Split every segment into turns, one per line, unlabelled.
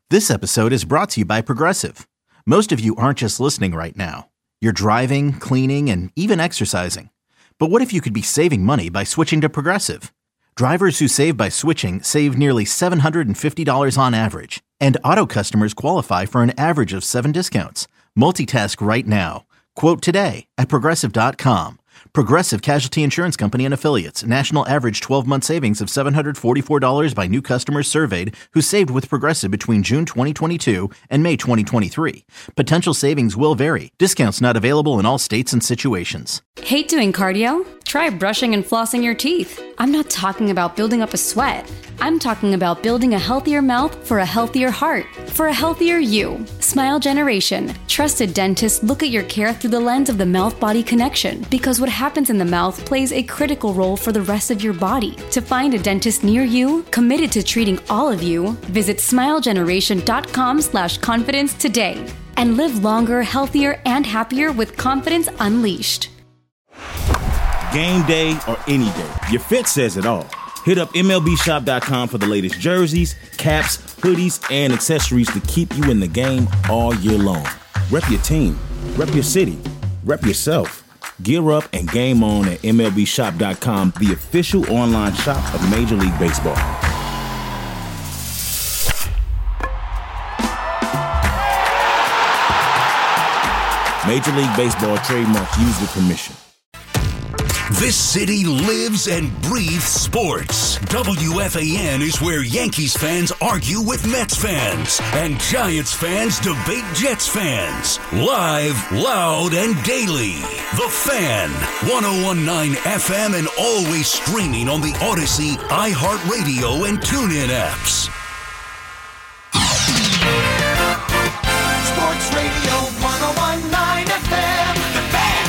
This episode is brought to you by Progressive. Most of you aren't just listening right now. You're driving, cleaning, and even exercising. But what if you could be saving money by switching to Progressive? Drivers who save by switching save nearly $750 on average. And auto customers qualify for an average of 7 discounts. Multitask right now. Quote today at Progressive.com. Progressive Casualty Insurance Company and Affiliates. National average 12-month savings of $744 by new customers surveyed who saved with Progressive between June 2022 and May 2023. Potential savings will vary. Discounts not available in all states and situations.
Hate doing cardio? Try brushing and flossing your teeth. I'm not talking about building up a sweat. I'm talking about building a healthier mouth for a healthier heart, for a healthier you. Smile Generation. Trusted dentists look at your care through the lens of the mouth-body connection because what happens in the mouth plays a critical role for the rest of your body. To find a dentist near you, committed to treating all of you, visit smilegeneration.com/confidence today and live longer, healthier, and happier with confidence unleashed.
Game day or any day, your fit says it all. Hit up MLBshop.com for the latest jerseys, caps, hoodies, and accessories to keep you in the game all year long. Rep your team, rep your city, rep yourself. Gear up and game on at MLBshop.com, the official online shop of Major League Baseball. Major League Baseball trademarks used with permission.
This city lives and breathes sports. WFAN is where Yankees fans argue with Mets fans and Giants fans debate Jets fans. Live, loud, and daily. The Fan, 101.9 FM and always streaming on the Odyssey, iHeartRadio, and TuneIn apps.
Sports Radio 101.9 FM. The Fan,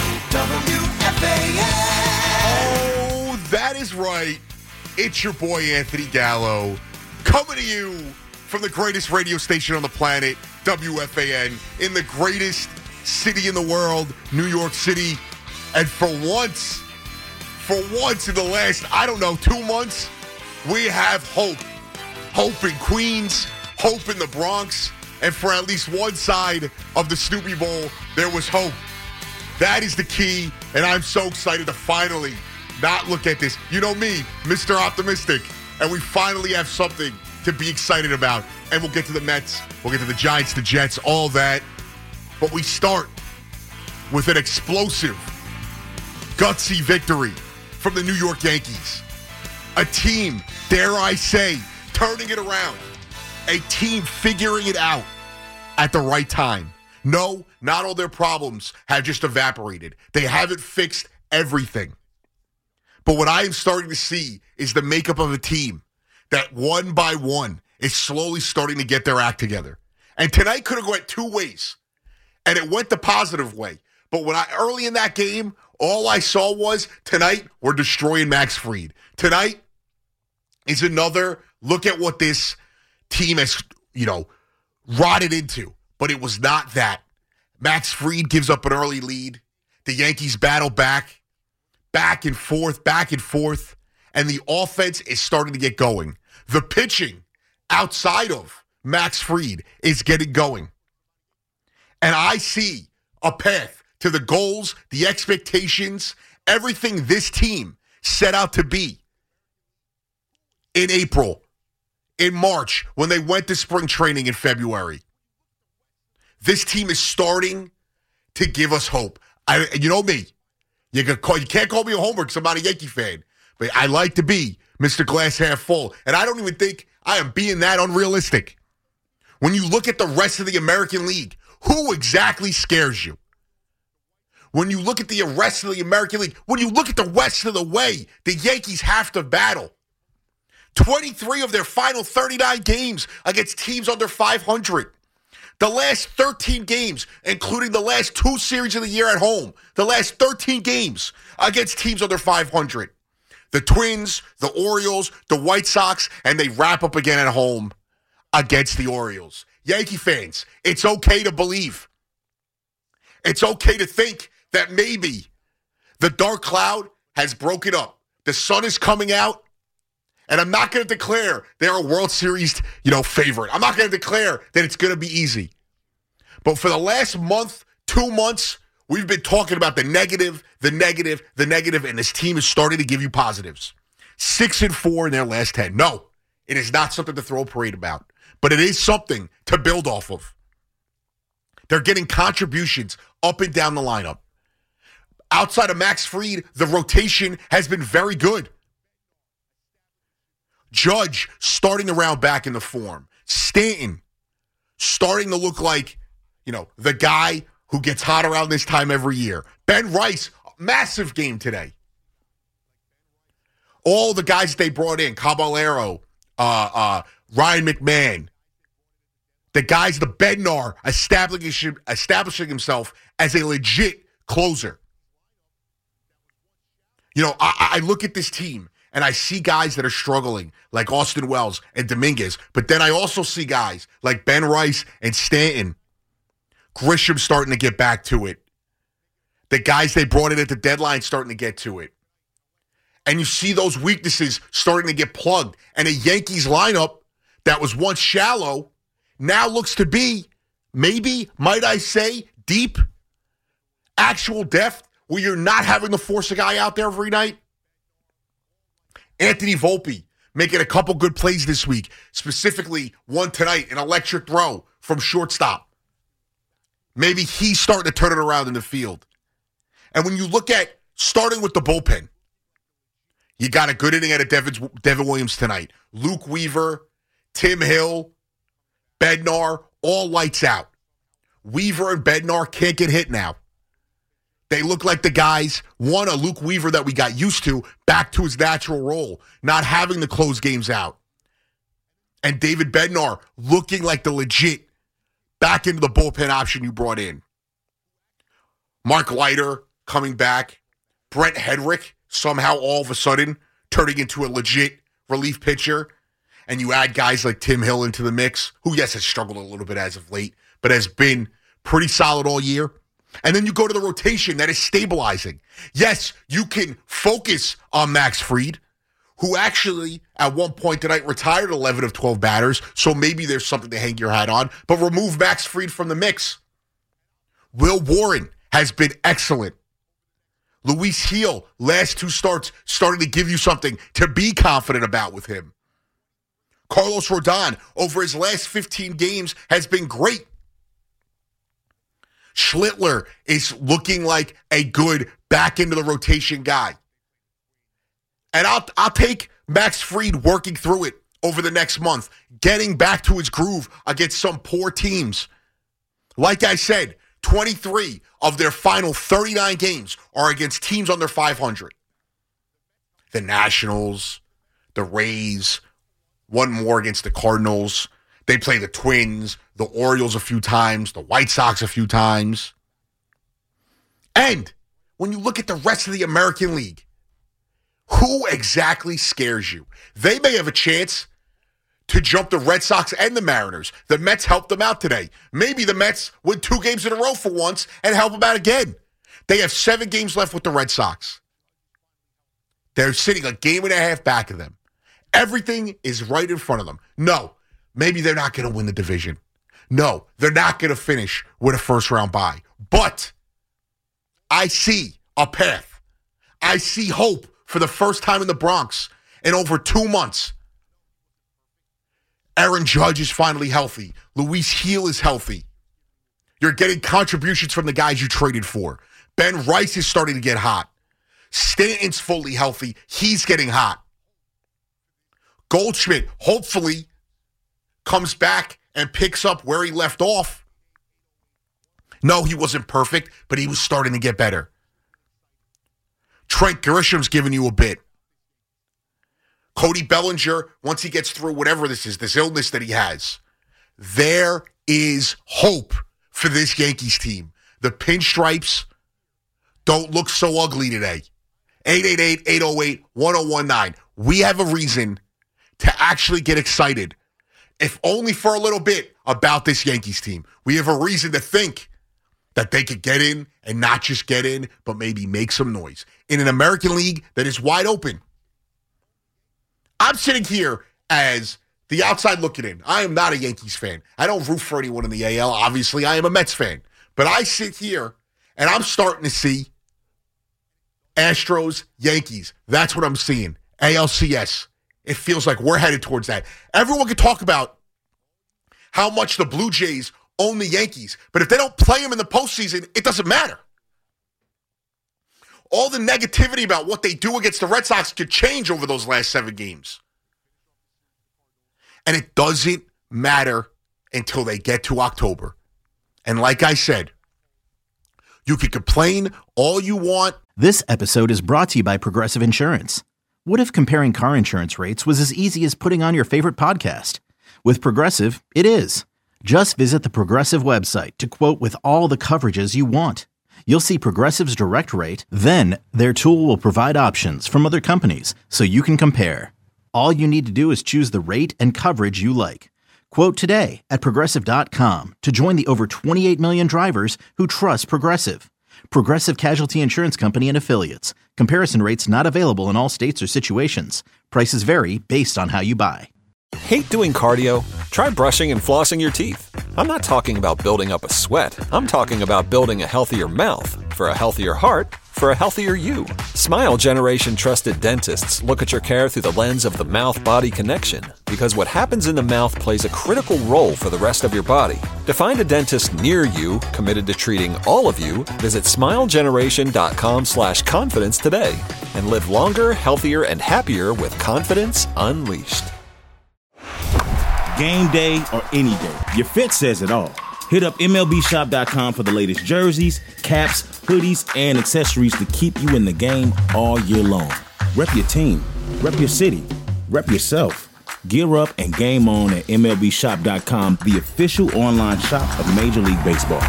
WFAN.
That is right. It's your boy Anthony Gallo coming to you from the greatest radio station on the planet, WFAN, in the greatest city in the world, New York City. And for once in the last, 2 months, we have hope. Hope in Queens, hope in the Bronx, and for at least one side of the Snoopy Bowl, there was hope. That is the key, and I'm so excited to finally not look at this. You know me, Mr. Optimistic, and we finally have something to be excited about. And we'll get to the Mets, we'll get to the Giants, the Jets, all that. But we start with an explosive, gutsy victory from the New York Yankees. A team, dare I say, turning it around. A team figuring it out at the right time. No, not all their problems have just evaporated. They haven't fixed everything. But what I am starting to see is the makeup of a team that one by one is slowly starting to get their act together. And tonight could have went 2 ways. And it went the positive way. But early in that game, all I saw was tonight we're destroying Max Fried. Tonight is another look at what this team has, rotted into. But it was not that. Max Fried gives up an early lead. The Yankees battle back and forth, and the offense is starting to get going. The pitching outside of Max Fried is getting going. And I see a path to the goals, the expectations, everything this team set out to be in April, in March, when they went to spring training in February. This team is starting to give us hope. You know me. You can't call me a homer because I'm not a Yankee fan. But I like to be Mr. Glass Half Full. And I don't even think I am being that unrealistic. When you look at the rest of the American League, who exactly scares you? When you look at the rest of the American League, when you look at the rest of the way the Yankees have to battle, 23 of their final 39 games against teams under 500. The last 13 games, including the last 2 series of the year at home, the last 13 games against teams under 500. The Twins, the Orioles, the White Sox, and they wrap up again at home against the Orioles. Yankee fans, it's okay to believe. It's okay to think that maybe the dark cloud has broken up. The sun is coming out, And I'm not going to declare they're a World Series, favorite. I'm not going to declare that it's going to be easy. But for the last month, 2 months, we've been talking about the negative, and this team is starting to give you positives. 6-4 in their last 10. No, it is not something to throw a parade about, but it is something to build off of. They're getting contributions up and down the lineup. Outside of Max Fried, the rotation has been very good. Judge starting the round back in the form. Stanton starting to look like, the guy who gets hot around this time every year. Ben Rice, massive game today. All the guys they brought in, Caballero, Ryan McMahon, the guys, the Bednar, establishing himself as a legit closer. I look at this team and I see guys that are struggling like Austin Wells and Dominguez, but then I also see guys like Ben Rice and Stanton. Grisham starting to get back to it. The guys they brought in at the deadline starting to get to it. And you see those weaknesses starting to get plugged. And a Yankees lineup that was once shallow now looks to be, maybe, might I say, deep, actual depth, where you're not having to force a guy out there every night. Anthony Volpe making a couple good plays this week, specifically one tonight, an electric throw from shortstop. Maybe he's starting to turn it around in the field. And when you look at starting with the bullpen, you got a good inning out of Devin Williams tonight. Luke Weaver, Tim Hill, Bednar, all lights out. Weaver and Bednar can't get hit now. They look like the guys, a Luke Weaver that we got used to, back to his natural role, not having to close games out. And David Bednar looking like the legit back into the bullpen option you brought in. Mark Leiter coming back. Brent Hedrick somehow all of a sudden turning into a legit relief pitcher. And you add guys like Tim Hill into the mix, who, yes, has struggled a little bit as of late, but has been pretty solid all year. And then you go to the rotation that is stabilizing. Yes, you can focus on Max Fried, who actually at one point tonight retired 11 of 12 batters, so maybe there's something to hang your hat on, but remove Max Fried from the mix. Will Warren has been excellent. Luis Gil, last 2 starts, starting to give you something to be confident about with him. Carlos Rodon, over his last 15 games, has been great. Schlittler is looking like a good back into the rotation guy. And I'll take Max Fried working through it over the next month, getting back to his groove against some poor teams. Like I said, 23 of their final 39 games are against teams under 500. The Nationals, the Rays, one more against the Cardinals. They play the Twins, the Orioles a few times, the White Sox a few times. And when you look at the rest of the American League, who exactly scares you? They may have a chance to jump the Red Sox and the Mariners. The Mets helped them out today. Maybe the Mets win 2 games in a row for once and help them out again. They have 7 games left with the Red Sox. They're sitting a game and a half back of them. Everything is right in front of them. No, maybe they're not going to win the division. No, they're not going to finish with a first-round bye. But I see a path. I see hope for the first time in the Bronx in over 2 months. Aaron Judge is finally healthy. Luis Gil is healthy. You're getting contributions from the guys you traded for. Ben Rice is starting to get hot. Stanton's fully healthy. He's getting hot. Goldschmidt, hopefully, comes back and picks up where he left off. No, he wasn't perfect, but he was starting to get better. Trent Grisham's giving you a bit. Cody Bellinger, once he gets through whatever this is, this illness that he has, there is hope for this Yankees team. The pinstripes don't look so ugly today. 888-808-1019. We have a reason to actually get excited, if only for a little bit, about this Yankees team. We have a reason to think that they could get in, and not just get in, but maybe make some noise in an American League that is wide open. I'm sitting here as the outside looking in. I am not a Yankees fan. I don't root for anyone in the AL. Obviously, I am a Mets fan. But I sit here, and I'm starting to see Astros, Yankees. That's what I'm seeing. ALCS. It feels like we're headed towards that. Everyone can talk about how much the Blue Jays own the Yankees, but if they don't play them in the postseason, it doesn't matter. All the negativity about what they do against the Red Sox could change over those last 7 games. And it doesn't matter until they get to October. And like I said, you can complain all you want.
This episode is brought to you by Progressive Insurance. What if comparing car insurance rates was as easy as putting on your favorite podcast? With Progressive, it is. Just visit the Progressive website to quote with all the coverages you want. You'll see Progressive's direct rate, then their tool will provide options from other companies so you can compare. All you need to do is choose the rate and coverage you like. Quote today at Progressive.com to join the over 28 million drivers who trust Progressive. Progressive Casualty Insurance Company and Affiliates. Comparison rates not available in all states or situations. Prices vary based on how you buy.
Hate doing cardio? Try brushing and flossing your teeth. I'm not talking about building up a sweat. I'm talking about building a healthier mouth. For a healthier heart, for a healthier you. Smile Generation trusted dentists look at your care through the lens of the mouth-body connection, because what happens in the mouth plays a critical role for the rest of your body. To find a dentist near you committed to treating all of you, visit smilegeneration.com/confidence today and live longer, healthier, and happier with confidence unleashed.
Game day or any day, your fit says it all. Hit up MLBshop.com for the latest jerseys, caps, hoodies, and accessories to keep you in the game all year long. Rep your team, rep your city, rep yourself. Gear up and game on at MLBshop.com, the official online shop of Major League Baseball.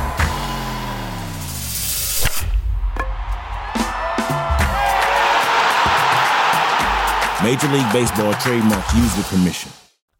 Major League Baseball trademarks used with permission.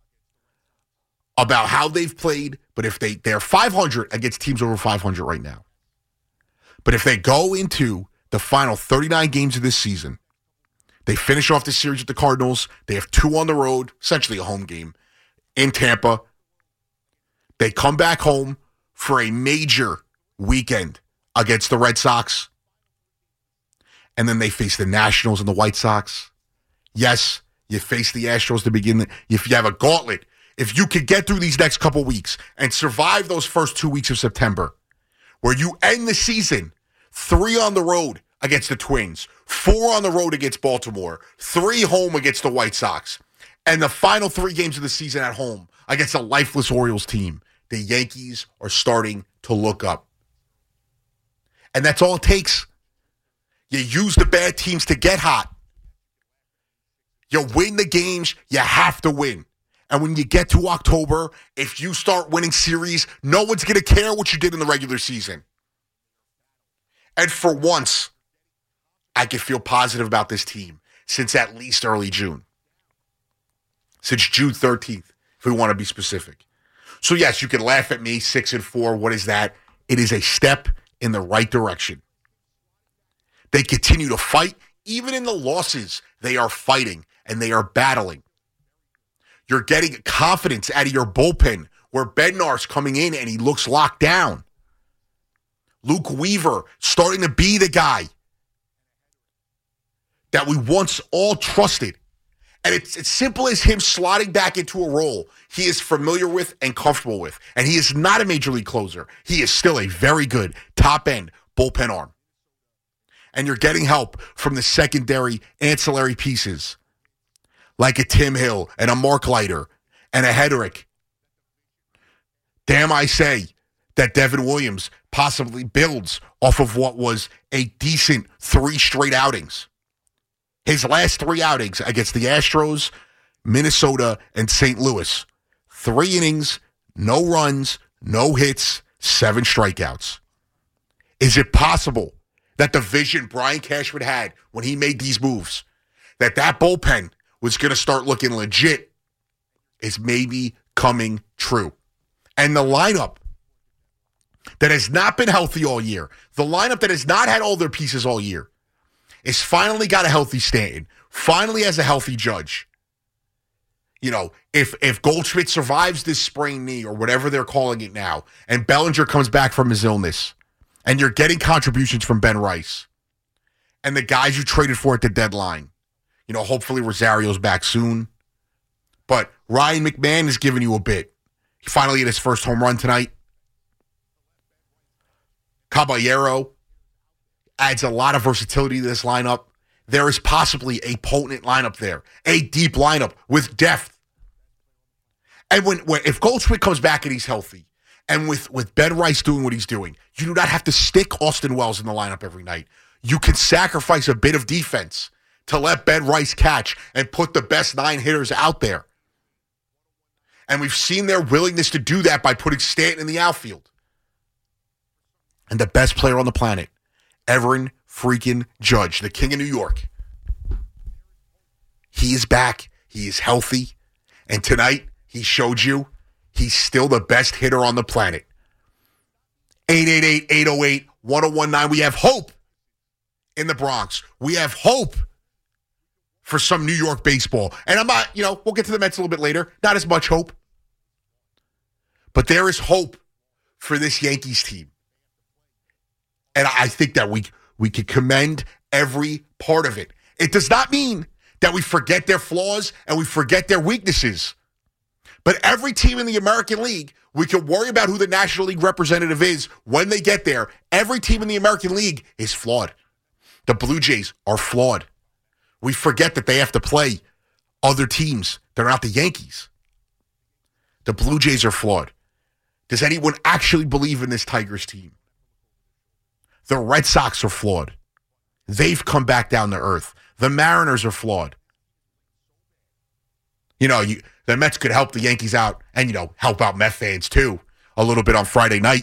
About how they've played, but if they're 500 against teams over 500 right now. But if they go into the final 39 games of this season, they finish off the series with the Cardinals, they have 2 on the road, essentially a home game, in Tampa. They come back home for a major weekend against the Red Sox. And then they face the Nationals and the White Sox. Yes, you face the Astros to begin. If you have a gauntlet, if you could get through these next couple weeks and survive those first 2 weeks of September, where you end the season 3 on the road against the Twins, 4 on the road against Baltimore, 3 home against the White Sox, and the final 3 games of the season at home against a lifeless Orioles team, the Yankees are starting to look up. And that's all it takes. You use the bad teams to get hot. You win the games you have to win. And when you get to October, if you start winning series, no one's going to care what you did in the regular season. And for once, I can feel positive about this team since at least early June. Since June 13th, if we want to be specific. So yes, you can laugh at me, 6-4. What is that? It is a step in the right direction. They continue to fight. Even in the losses, they are fighting and they are battling. You're getting confidence out of your bullpen where Bednar's coming in and he looks locked down. Luke Weaver starting to be the guy that we once all trusted. And it's as simple as him slotting back into a role he is familiar with and comfortable with. And he is not a major league closer. He is still a very good top-end bullpen arm. And you're getting help from the secondary ancillary pieces like a Tim Hill and a Mark Leiter and a Hedrick. Damn, I say that Devin Williams possibly builds off of what was a decent 3 straight outings. His last 3 outings against the Astros, Minnesota, and St. Louis. 3 innings, no runs, no hits, 7 strikeouts. Is it possible that the vision Brian Cashman had when he made these moves, that bullpen was going to start looking legit, is maybe coming true? And the lineup that has not been healthy all year, the lineup that has not had all their pieces all year, is finally got a healthy Stanton, finally has a healthy Judge. You know, if Goldschmidt survives this sprained knee or whatever they're calling it now, and Bellinger comes back from his illness, and you're getting contributions from Ben Rice and the guys you traded for at the deadline, you know, hopefully Rosario's back soon. But Ryan McMahon is giving you a bit. He finally hit his first home run tonight. Caballero adds a lot of versatility to this lineup. There is possibly a potent lineup there, a deep lineup with depth. And when if Goldschmidt comes back and he's healthy, and with Ben Rice doing what he's doing, you do not have to stick Austin Wells in the lineup every night. You can sacrifice a bit of defense to let Ben Rice catch and put the best 9 hitters out there. And we've seen their willingness to do that by putting Stanton in the outfield. And the best player on the planet, Aaron freaking Judge, the king of New York. He is back. He is healthy. And tonight, he showed you he's still the best hitter on the planet. 888-808-1019. We have hope in the Bronx. We have hope for some New York baseball. And I'm not, we'll get to the Mets a little bit later. Not as much hope. But there is hope for this Yankees team. And I think that we could commend every part of it. It does not mean that we forget their flaws and we forget their weaknesses. But every team in the American League, we can worry about who the National League representative is when they get there. Every team in the American League is flawed. The Blue Jays are flawed. We forget that they have to play other teams. They're not the Yankees. The Blue Jays are flawed. Does anyone actually believe in this Tigers team? The Red Sox are flawed. They've come back down to earth. The Mariners are flawed. The Mets could help the Yankees out and, help out Met fans too a little bit on Friday night.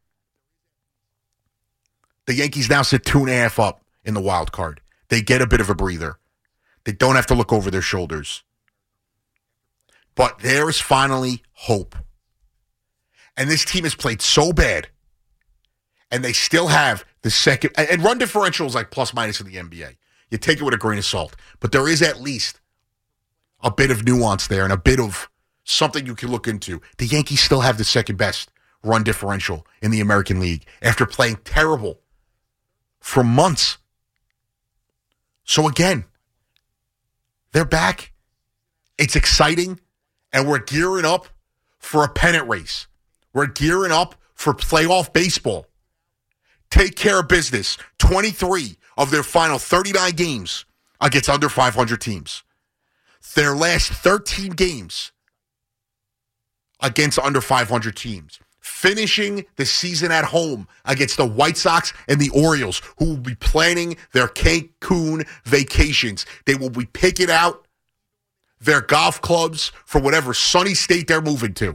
The Yankees now sit 2.5 up in the wild card. They get a bit of a breather. They don't have to look over their shoulders. But there is finally hope. And this team has played so bad. And they still have the second. And run differential is like plus minus in the NBA. You take it with a grain of salt. But there is at least a bit of nuance there and a bit of something you can look into. The Yankees still have the second best run differential in the American League after playing terrible for months. So again, they're back. It's exciting. And we're gearing up for a pennant race. We're gearing up for playoff baseball. Take care of business. 23 of their final 39 games against under 500 teams. Their last 13 games against under 500 teams. Finishing the season at home against the White Sox and the Orioles, who will be planning their Cancun vacations. They will be picking out their golf clubs for whatever sunny state they're moving to.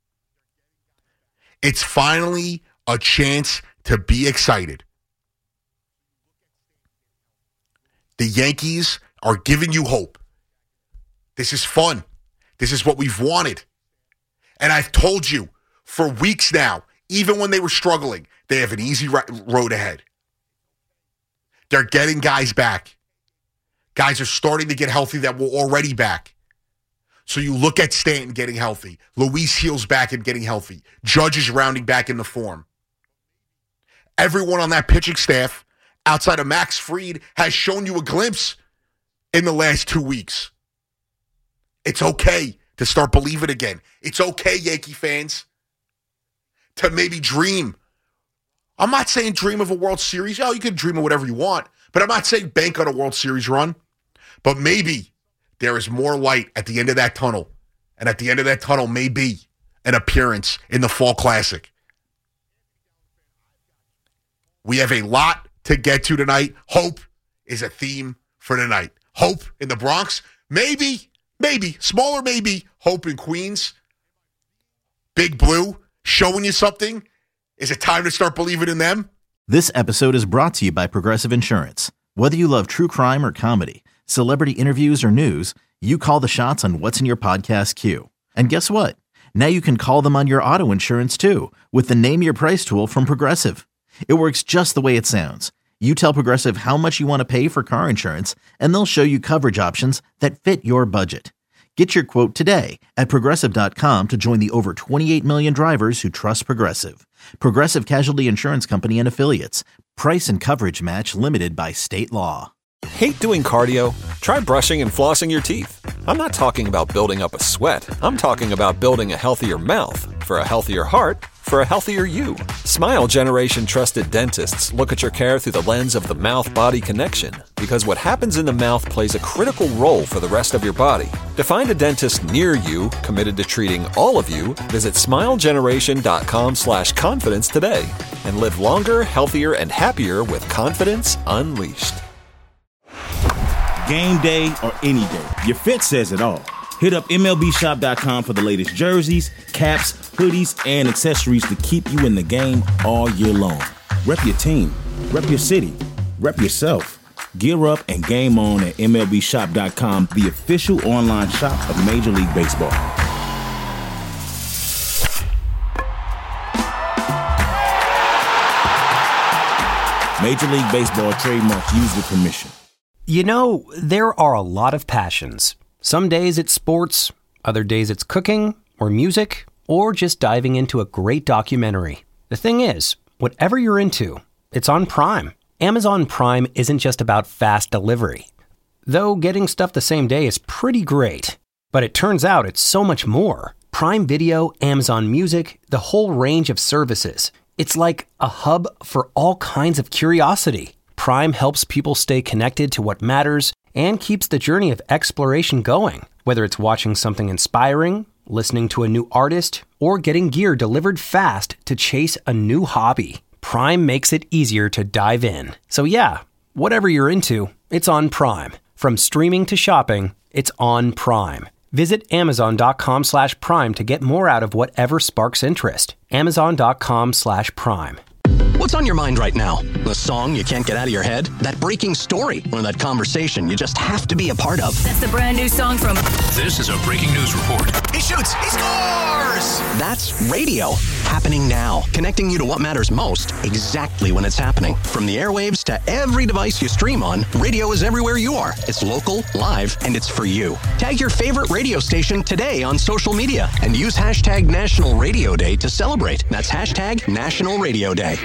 It's finally a chance to be excited. The Yankees are giving you hope. This is fun. This is what we've wanted. And I've told you for weeks now, even when they were struggling, they have an easy road ahead. They're getting guys back. Guys are starting to get healthy that were already back. So you look at Stanton getting healthy. Luis Gil's back and getting healthy. Judge is rounding back into form. Everyone on that pitching staff, outside of Max Fried, has shown you a glimpse in the last 2 weeks. It's okay to start believing again. It's okay, Yankee fans, to maybe dream. I'm not saying dream of a World Series. Oh, you can dream of whatever you want. But I'm not saying bank on a World Series run. But maybe there is more light at the end of that tunnel. And at the end of that tunnel may be an appearance in the Fall Classic. We have a lot to get to tonight. Hope is a theme for tonight. Hope in the Bronx. Maybe, smaller maybe, hope in Queens. Big Blue showing you something. Is it time to start believing in them?
This episode is brought to you by Progressive Insurance. Whether you love true crime or comedy, celebrity interviews or news, you call the shots on what's in your podcast queue. And guess what? Now you can call them on your auto insurance too with the Name Your Price tool from Progressive. It works just the way it sounds. You tell Progressive how much you want to pay for car insurance, and they'll show you coverage options that fit your budget. Get your quote today at Progressive.com to join the over 28 million drivers who trust Progressive. Progressive Casualty Insurance Company and Affiliates. Price and coverage match limited by state law.
Hate doing cardio? Try brushing and flossing your teeth. I'm not talking about building up a sweat. I'm talking about building a healthier mouth for a healthier heart for a healthier you. Smile Generation trusted dentists look at your care through the lens of the mouth-body connection, because what happens in the mouth plays a critical role for the rest of your body. To find a dentist near you committed to treating all of you, visit smilegeneration.com/confidence today and live longer, healthier, and happier with confidence unleashed.
Game day or any day, your fit says it all. Hit up MLBshop.com for the latest jerseys, caps, hoodies, and accessories to keep you in the game all year long. Rep your team, rep your city, rep yourself. Gear up and game on at MLBshop.com, the official online shop of Major League Baseball. Major League Baseball trademark used with permission.
You know, there are a lot of passions. Some days it's sports, other days it's cooking, or music, or just diving into a great documentary. The thing is, whatever you're into, it's on Prime. Amazon Prime isn't just about fast delivery. Though getting stuff the same day is pretty great. But it turns out it's so much more. Prime Video, Amazon Music, the whole range of services. It's like a hub for all kinds of curiosity. Prime helps people stay connected to what matters and keeps the journey of exploration going. Whether it's watching something inspiring, listening to a new artist, or getting gear delivered fast to chase a new hobby, Prime makes it easier to dive in. So yeah, whatever you're into, it's on Prime. From streaming to shopping, it's on Prime. Visit Amazon.com/Prime to get more out of whatever sparks interest. Amazon.com/Prime.
What's on your mind right now? The song you can't get out of your head? That breaking story? Or that conversation you just have to be a part of?
That's the brand new song from...
This is a breaking news report. He shoots! He scores!
That's radio. Happening now. Connecting you to what matters most, exactly when it's happening. From the airwaves to every device you stream on, radio is everywhere you are. It's local, live, and it's for you. Tag your favorite radio station today on social media and use hashtag National Radio Day to celebrate. That's hashtag National Radio Day.